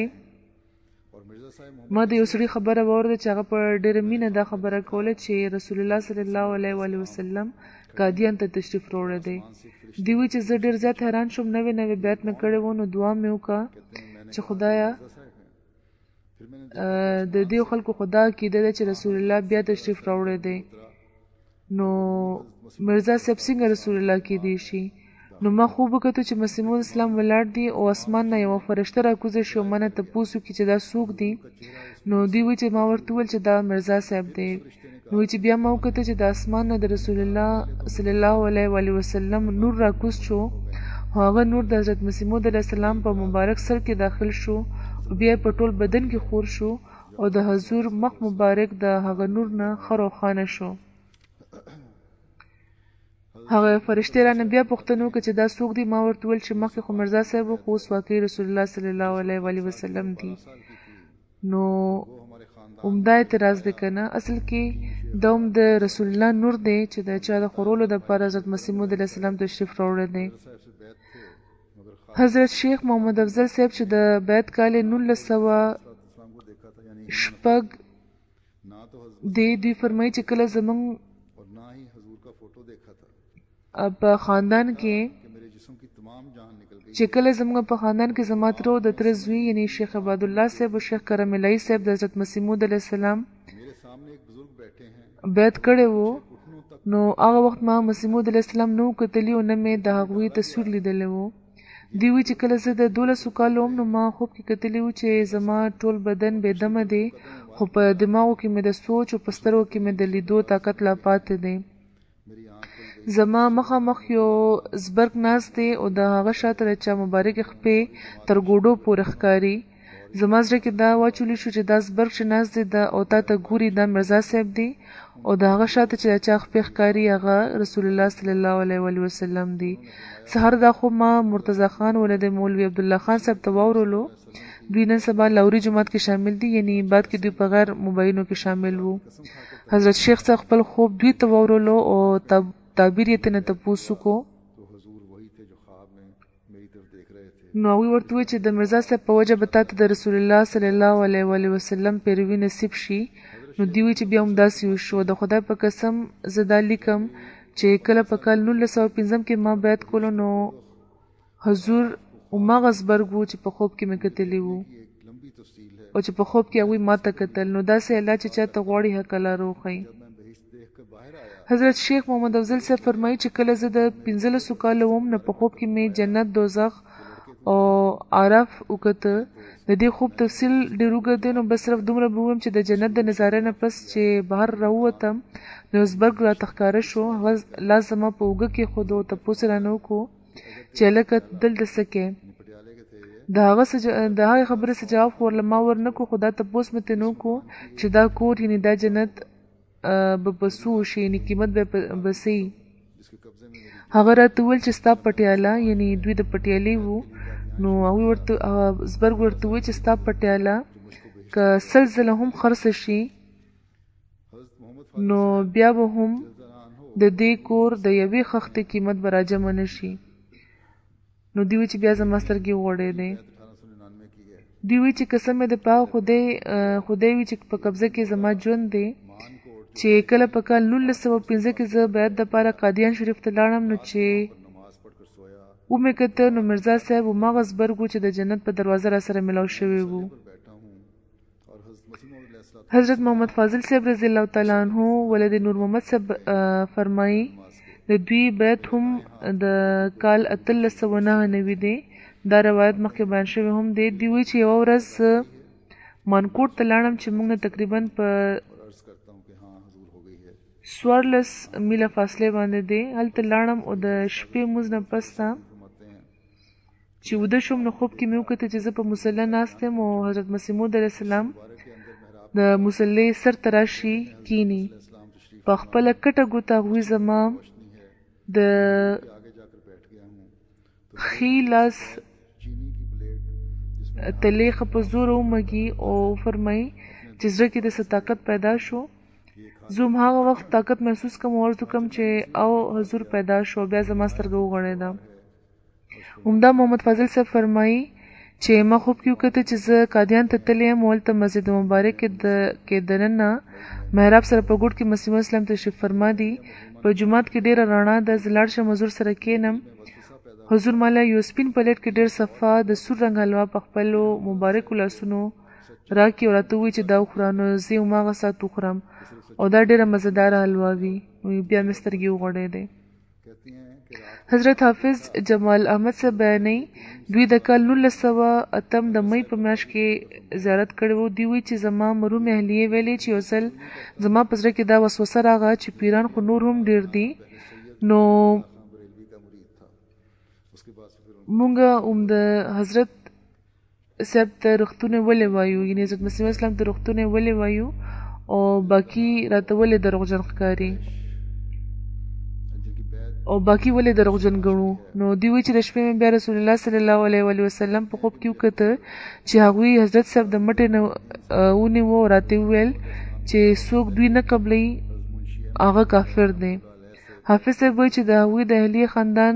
ما د یو سړي خبره واورده چې هغه په ډېره مینه دا خبره کوله چې رسول الله صلی الله علیه و وسلم قادیان ته تشریف راوړی دی. دوی وایي چې زه ډېر زیات حیران شوم، نوې نوې بیعت مې کړی و، نو دعا مې وکړه چې خدایا د دې خلکو خدا عقیده ده چې رسول الله بیا تشریف راوړی دی، نو مرزا صاحب څنګه رسول الله کېدی شي؟ نو ما خوب وکتو چې مسیح موعود اسلام ولاړ دی او اسمان نه یوه فرشته راکوزه شي او ما نه تپوس وکړي چې دا څوک دی. نو دوی وایي چې ما ورته وویل چې دا مرزا صاحب دی. نو وایي چې بیا ما وکتو چې د اسمان نه د رسول الله صلی الله علیه و وسلم نور راکوز شو او هغه نور د حضرت مسیح موعود علیه السلام په مبارک سر کې داخل شو او بیا په ټول بدن کې خور شو او د حضور مخ مبارک د هغه نور نه ښه روښانه شو. هغه فرشتې رانه بیا پوښتنه وکړه چې دا څوک دی؟ ما ورته وویل چې مخکې خو مرزا صاحب خو اوس واقعي رسول الله صلی الله علیه و وسلم دی. نو عمده اعتراض دی که نه؟ اصل کې دا هم د رسول الله نور دی چې د چا د خورولو دپاره حضرت مسیح موعود علیه السلام تشریف راوړی دی. حضرت شیخ محمد افضل صاحب چې د بیعت کال یې نولس سوه شپږ دی، دوی فرمایي چې کله زموږ په خاندان کې چې کله زموږ په خاندان کې زما تره او د تره زوی یعنی شیخ عبادالله صاحب او شیخ کرم الهی صاحب د حضرت مسیح موعود علیه السلام بیعت کړی و، نو هغه وخت ما مسیح موعود علیه السلام نه و کتلي او نه مې د هغوی تصویر لیدلی و. دوی وایي چې کله زه د دولسو کالو وم نو ما خوب کې کتلي و چې زما ټول بدن بې دمه دی، خو په دماغو کې مې د سوچ او په سترګو کې مې د لیدو طاقت لا پاتې دی. زما مخامخ یو زبرګ ناست دی او د هغه شاته د چا مبارکې خپې تر ګوډو پورې ښکاري. زما زړه کې دا واچولی شو چې دا زبرګ چې ناست دی دا او تا ته ګوري دا مرزا صاحب دی او د هغه شاته چې د چا خپې ښکاري هغه رسول الله صلی الله علیه و وسلم دی. سهار دا خوب ما مرتضی خان ولد مولوي عبدالله خان صاحب ته واورلو. دوی نن سبا لاوري جماعت کې شامل دي، یعنی بعد کې دوی په غیر مبینو کې شامل وو. حضرت شیخ صاحب خپل خوب دوی ته واورلو او تب تعبیر یې تنه تپوس وکړو. نو هغوی ورته وویل چې د مرزا صاحب په وجه به تا ته د رسول الله صلی الله علیه و وسلم پیروي نصیب شي. نو دوی وایي چې بیا هم داسې وشو. د خدای په قسم زه دا لیکم چې کله په کال نولس سوه پنځم کې ما بیعت کولو نو حضور هماغه زبرګ و چې په خوب کې مې کتلی وو او چې په خوب کې هغوی ما ته کتل. نو داسې الله چې چا ته غواړي حق لاره وښیي. حضرت شیخ محمد افضل صاحب فرمایي چې کله زه د پنځلسو کالو وم نو په خوب کې مې جنت، دوزخ او عرف وکته. د دې خوب تفصیل ډېر اوږد دی، نو بس صرف دومره به ووایم چې د جنت د نظارې نه پس چې بهر راووتم نو زبرګ راته ښکاره شو. هغه لاس زما په اوږه کېښود او تپوس یې رانه وکړو چې هلکه دلته څه کوې؟ د هغه د هغې خبرې څه جواب خو ورله ما ور نه کړو، خو دا تپوس مې ترې نه وکړو چې دا کور یعنې دا جنت به په څو وشي، یعنې قیمت به به څه وي. هغه راته وویل چې ستا پټیاله یعنې دوی د پټیالې وو نو هغوی ورته زبرګ ورته وویل چې ستا پټیاله که سل ځله هم خرڅه شي نو بیا به هم د دې کور د یوې خښتې قیمت به راجمع نه شي. نو دوی وایي چې بیا زما سترګې وغوړېدې. دوی وایي چې قسم مې د په هغه خدای خدای وي چې په قبضه کې زما ژوند دی چې کله په کال نولس سوه پنځه کې زه بیعت دپاره قادیان شریف ته لاړم نو چې ومې کته نو مرزا صاحب هماغه زبرګ و چې د جنت په دروازه را سره ملاو شوی و. حضرت محمد فاضل صاحب رضی الله تعالی عنہ ولد نور محمد صاحب فرمایي د دوی بیعت هم د کال اتلس سوه نهه نوي دی. دا روایت مخکې بیان شوی هم دی. دوی وایي چې یوه ورځ مانکوټ ته لاړم چې موږ نه تقریبا په څوارلس میله فاصلې باندې دی. هلته لاړم او د شپې لمونځ نه پس ته چې وده شوم نو خوب کې مې وکته چې زه په مصله ناست یم او حضرت مسیح موعود علیه السلام د مصلې سر ته راشي کینی. په خپله کټه ګوته هغوی زما د ښي لاس تلې ښه په زوره ومږي او فرمایي چې زړه کې داسې طاقت پیدا شو. زه هم هغه وخت طاقت محسوس کړم او عرض وکړم چې او حضور پیدا شو. بیا زما سترګه وغړېده. همدا محمد فاضل صاحب فرمایي چې ما خوب کې وکته چې زه قادیان ته تللی یم او هلته مسجد مبارک کې دننه محراب سره په ګوټ کې مسیح اسلام تشریف فرما دي. په جومات کې ډېره رڼا ده. زه لاړ شم حضور سره کښېنم. حضور ماله یو سپین پلیټ کې ډېر صفا د سور رنګ حلوا په خپلو مبارکو لاسونو راکړي او راته ووایي چې دا وخوره. نو زه یې هماغه ساعت وخورم او دا ډېره مزهداره حلوا وي. بیا مې سترګې وغوړېدې. حضرت حافظ جمال احمد صاحب بیانوي دوی د کال نولس سوه اتم د مۍ په میاشت کې زیارت کړی و. دوی وایي چې زما مرحومې اهلیې ویلې چې یو ځل زما په زړه کې دا وسوسه راغله چې پیران خو نور هم ډېر دي نو مونږ هم د حضرت صاحب ته رښتونې ولې وایو یعنې حضرت مسیح اسلام ته رښتونې ولې وایو او باقي راته ولې دروغجن ښکاري او باقي ولې دروغجن ګڼو. نو دوی وایي چې د شپې مې بیا رسول الله صلی الله علیه وسلم په خوب کې وکته چې هغوی حضرت صاحب د مټې نه ونیوه او راته وویل چې څوک دوی نه قبلوي هغه کافر دی. حافظ صاحب وایي چې د هغوی د اهلیې خاندان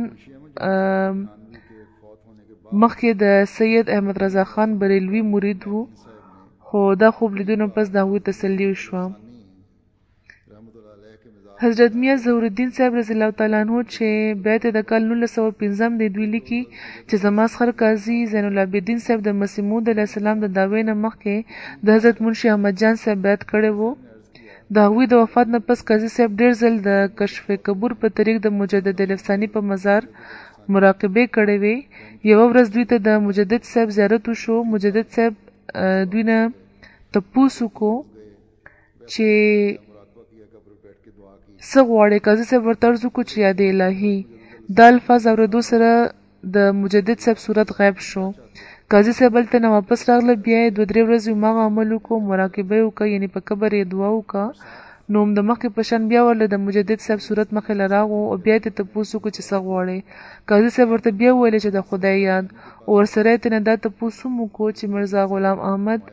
مخکې د سید احمد رضا خان بریلوي مرید و خو دا خوب لیدونه پس د هغوی تسلي وشوه. حضرت میاں ظهور الدین صاحب رضی الله تعالی عنہ چې بیعت د کال نولس سوه پنځم دی دوی لیکي چې زما څخر قاضي زین العابدین صاحب د مسیح موعود علیه السلام د دعوې نه مخکې د حضرت منشي احمد جان صاحب بیعت کړی و. د هغوی د وفات نه پس قاضي صاحب ډېر ځل د کشف قبور په طریق د مجدد الافساني په مزار مراقبې کړې وې. یوه ورځ دوی ته د مجدد صاحب زیارت وشو. مجدد صاحب دوی نه تپوس وکړو چې څه غواړې. قاضي صاحب ورته عرض وکړو چې یاد الهي. دا الفاظ اورېدو سره د مجدد صاحب صورت غیب شو. قاضي صاحب هلته نه واپس راغله. بیا یې دوه درې ورځې هماغه عمل وکړو مراقبه یې وکړه یعنې په قبر یې دعا وکړه. نو هم د مخکې په شان بیا ورله د مجدد صاحب صورت مخې له راغو او بیا یې ته تپوس وکړو چې څه غواړې. قاضي صاحب ورته بیا وویل چې د خدای یاد او ورسره یې ترې دا تپوس هم وکړو چې مرزا غلام احمد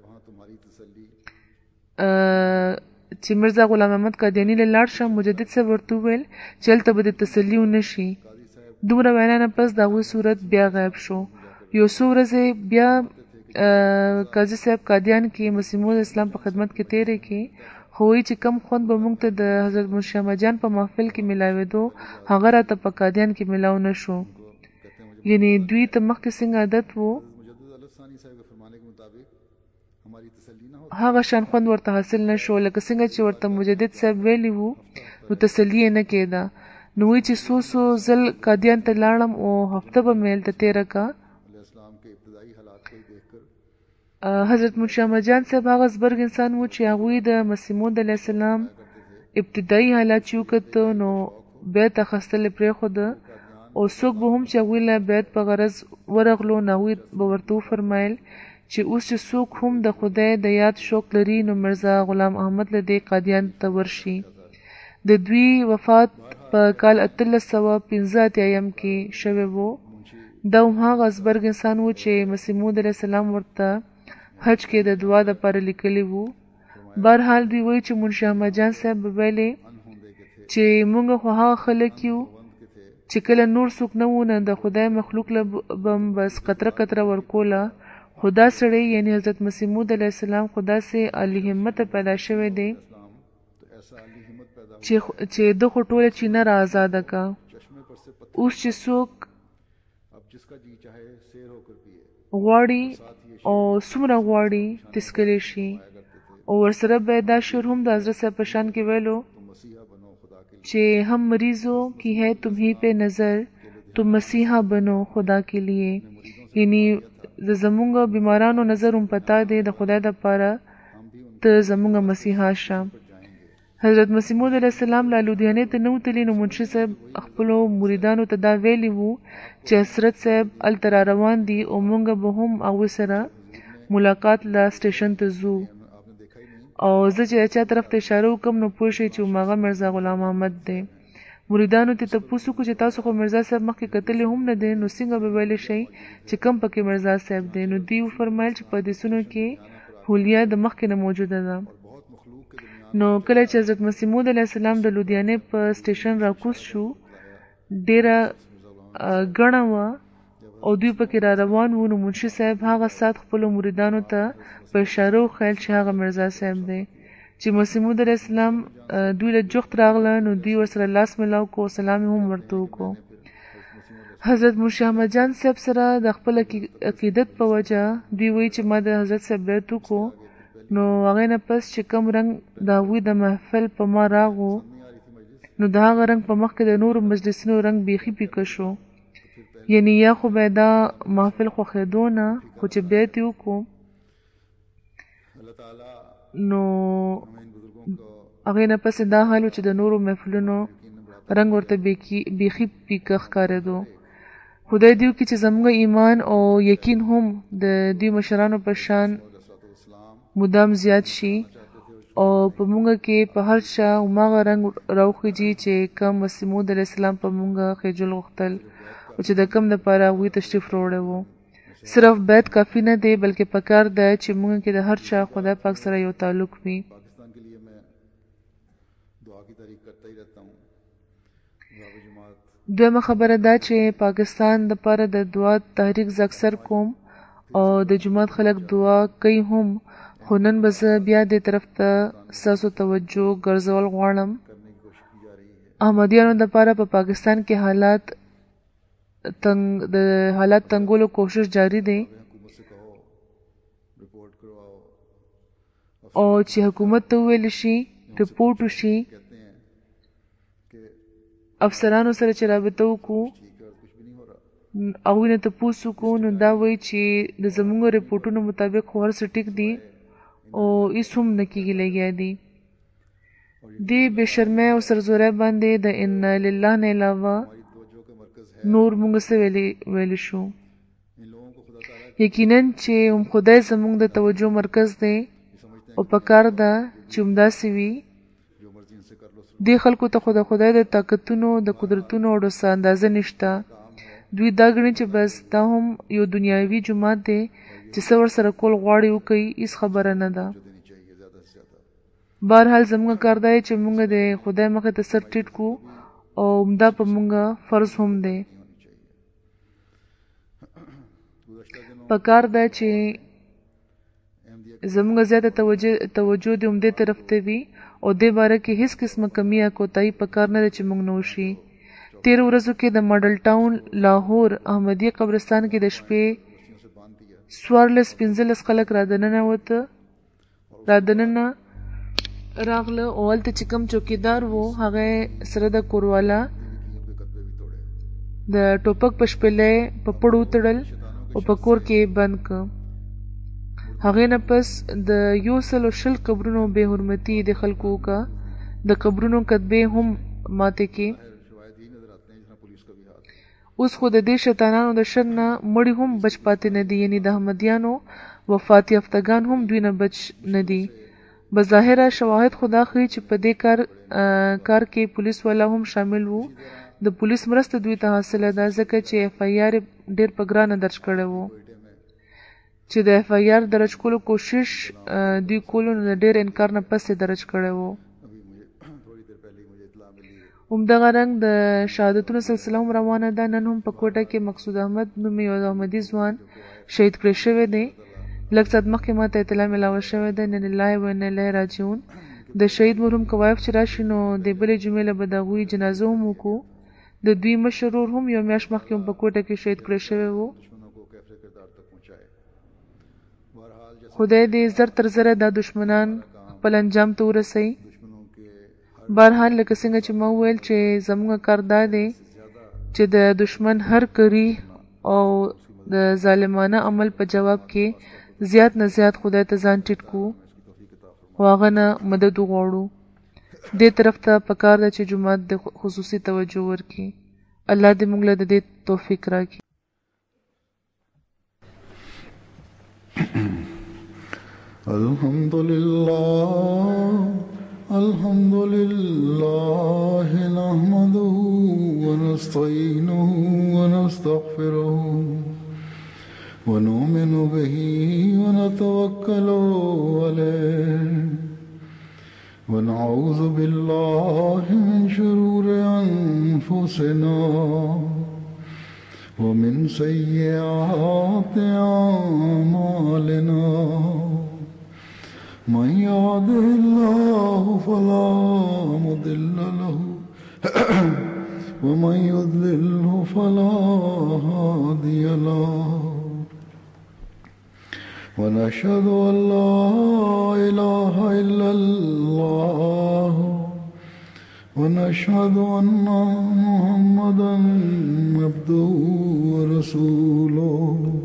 چې مرزا غلام احمد قادیاني له لاړ شم. مجدد صاحب ورته وویل چې هلته به د تسلي ونه شي. دومره وینا نه پس د هغوی صورت بیا غیب شو. یو څو ورځې بیا قاضي صاحب قادیان کې مسیح موعود اسلام په خدمت کې تېرې کړې خو وایي چې کم خوند به موږ ته د حضرت منشي احمد جان په محفل کې میلاوېدو هغه راته په قادیان کې میلاو نه شو. یعنې دوی ته مخکې څنګه عادت و هغه شان خوند ورته حاصل نه شو لکه څنګه چې ورته مجدد صاحب ویلي وو نو تسلي یې نه کېده. نو وایي چې څو څو ځل قادیان ته لاړم او هفته به مې هلته تېره کړه. حضرت منشي احمد جان صاحب هغه زبرګ انسان و چې هغوی د مسیح موعود علیه السلام ابتدایي حالات چې وکته نو بیعت اخیستل یې پرېښوده او څوک به هم چې هغوی له بیعت په غرض ورغلو نو هغوی به ورته وفرمیل چې اوس چې څوک هم د خدای د یاد شوق لري نو مرزا غلام احمد له دې قادیان ته ورشي. د دوی وفات په کال اتلس سوه پنځه اتیایم کې شوی و. دا هم هغه ازبرګ انسان و چې مسیح موعود علیه السلام ورته حج کې د دعا دپاره لیکلی وو. بهرحال دوی وایي چې منشي احمد جان صاحب به ویلې چې مونږ خو هغه خلک یو چې کله نور څوک نه وو نه د خدای مخلوق له به بس قطره قطره ورکوله. خدا سړی یعنی حضرت مسیح موعود علیه السلام خدا سي عالی همت پیدا شوی دی چې د خو ټوله چینه را آزاده کا. اوس چې څوک غواړي او څومره غواړي تسکلی شي او ورسره به دا شعر هم د حضرت صاحب په شان کې ویلو چې هم مریضوں کی ہے تمہیں پہ نظر تم مسیحا بنو خدا کے لیے. یعنی د زمونږ بیمارانو نظر هم پتا دی د خدای دپاره ته زمونږ مسیحا شه. حضرت مسیح موعود علیه السلام له لودیانې ته نه وتلي نو منشي صاحب خپلو مریدانو ته دا ویلي وو چې حضرت صاحب هلته را روان دي او مونږ به هم هغوی سره ملاقات له سټیشن ته ځو. او زه چې چا طرف ته اشاره وکړم نو پوه شئ چې هماغه مرزا غلام محمد دی. مریدانو ته تپوس وکړو چې تاسو خو مرزا صاحب مخکې کتلی هم نه دی نو څنګه به ویلی شئ چې کم پکې مرزا صاحب دی. نو دوی وفرمیل چې په حدیثونو کې حلیه د مخکې نه موجوده ده. نو کله چې حضرت مسیح موعود علیه السلام د لودیانې په سټیشن راکوز شو ډیره ګڼه وه او دوی پکې را روان وو. نو منشي صاحب هغه ساعت خپلو مریدانو ته په اشاره وښیل چې هغه مرزا صاحب دی. چې مسیح موعود علیه السلام دوی له جوخت راغله نو دوی ورسره لاس میلاو کړو او سلام یې هم ورته وکړو. حضرت منشي احمد جان صاحب سره د خپل عقیدت په وجه دوی وایي چې ما د حضرت صاحب بیعت وکړو نو هغې نه پس چې کوم رنګ د هغوی د محفل په ما راغو نو د هغه رنګ په مخ کې د نورو مجلسونو رنګ بیخي پیکه شو. یعنی یا خو به دا محفل خوښېدو نه خو چې بیعت یې وکړو نو هغې نه پس دا حال و چې د نورو محفلونو رنګ ورته بیخي پیکه ښکارېدو. خدای دې وکړي چې زموږ ایمان او یقین هم د دوی مشرانو په شان مدام زیات شي او په مونږ کې په هر چا هماغه رنګ راوخیږي چې کم مسیح موعود علیه السلام په مونږ خیجل غوښتل او چې د کم دپاره هغوی تشریف راوړی و. صرف بیت کافي نه دی بلکې پکار ده چې مونږ کې د هر چا خدای پاک سره یو تعلق وي. دویمه خبره دا چې پاکستان دپاره د دعا تحریک زه اکثر کوم او د جومات خلک دعا کوي هم خو نن به زه بیا دې طرف ته ستاسو توجه ګرځول غواړم. احمدیانو دپاره په پاکستان کې حالات تنگ د حالات تنګولو کوشش جاری دی او چې حکومت ته وویل شي رپورټ وشي افسرانو سره چې رابطه وکړو هغوی نه تپوس وکړو نو دا وایي چې د زموږ رپورټونو مطابق خو هر څه ټیک دي او هېڅ هم نه کېږي لګیا دي. دې بې شرمۍ او سرزوری باندې د انا لله نه علاوه نور مونږ څه ویلی شو. یقینا چې هم خدای زموږ د توجه مرکز دی او پکار ده چې همداسې وي. دې خلکو ته خو د خدای د طاقتونو د قدرتونو او څه اندازه نشته. دوی دا ګڼي چې بس دا هم یو دنیاوي جومات دی چې څه ورسره کول غواړي وکوي هېڅ خبره نه ده. بهرحال زموږ کار دا چې موږ د خدای مخې ته سر ټیټ کړو او همدا په موږ فرض هم دی. پکار ده چې زموږ زیاته توجه توجه د همدې طرف ته وي او دې باره کې هېڅ قسمه کمی یا کوتاهي پکار نه ده چې موږ نه وشي. تېرو ورځو کې د ماډل ټاون لاهور احمدیه قبرستان کې د شپې څوارلس پنځلس خلک را دننه وته را دننه راغله او هلته چې کوم چوکیدار و هغه سره د کوروالا د ټوپک په شپېلۍ په پړو وتړل او په کور کې بند که. هغې نه پس د یو سلو شل قبرونو بې حرمتي د خلکو وکړه. د قبرونو کتبې هم ماتې کې. اوس خو د دې شیطانانو د شر نه مړي هم بچ پاتې نه دي. یعنی د احمدیانو وفات یافتګان هم دوی نه بچ نه دي. بظاهره شواهد خو دا ښیي چې په دې کار کار کې پولیس والا هم شامل وو. د پولیس مرسته دوی ته حاصله ده ځکه چې اف آی آر ډېر په ګرانه درج کړی و چې د اف آی آر درج کولو کوشش دوی کولو نو د ډېر انکار نه پسې درج کړی و. همدغه رنګ د شهادتونو سلسله هم روانه ده. نن هم په کوټه کې مقصود احمد نومې یو احمدي ځوان شهید کړی شوی دی. لږ ساعت مخکې ما ته اطلاع میلاوه شوې ده. انا لله و انا الیه راجعون. د شهید مرحوم که وایف چې راشي نو د بلې جمعې له به د هغوی جنازه هم وکړو. د دوی مشر ورور هم یو میاشت مخکې هم په کوټه کې شهید کړی شوی و. خدای دې زر تر زره دا دشمنان خپل انجام ته ورسوي. بهرحال لکه څنګه چې ما وویل چې زموږ کار دا دی چې د دشمن هر کری او د ظالمانه عمل په جواب کې زیات نه زیات خدای ته ځان ټیټ کړو او هغه نه مدد وغواړو. دې طرف ته پکار ده چې جومات د خصوصي توجه ورکړي. الله دې موږ له د دې توفیق راکړي. الحمد لله الحمد لله نحمده ونستعينه ونستغفره ونؤمن به ونتوكل عليه ونعوذ بالله من شرور أنفسنا ومن سيئات أعمالنا من يهده الله فلا مضل له ومن يضلله فلا هادي له ونشهد أن لا إله إلا الله ونشهد أن محمدا عبده ورسوله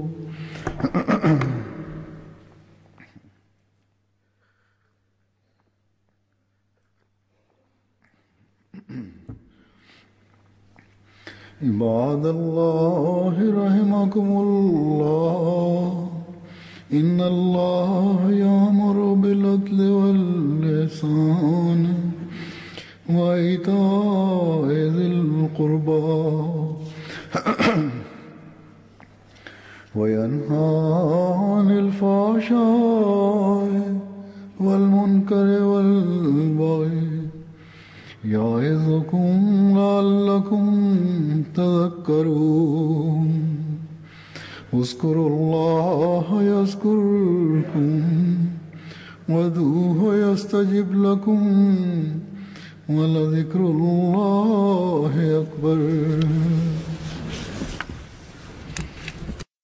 عباد الله رحمكم الله إن الله يأمر بالعدل والإحسان وإيتاء ذي القربى وينهى عن الفحشاء والمنكر والبغي يعظكم لعلكم تذكرون اذكروا الله يذكركم وادعوه يستجب لكم ولذكر الله أكبر.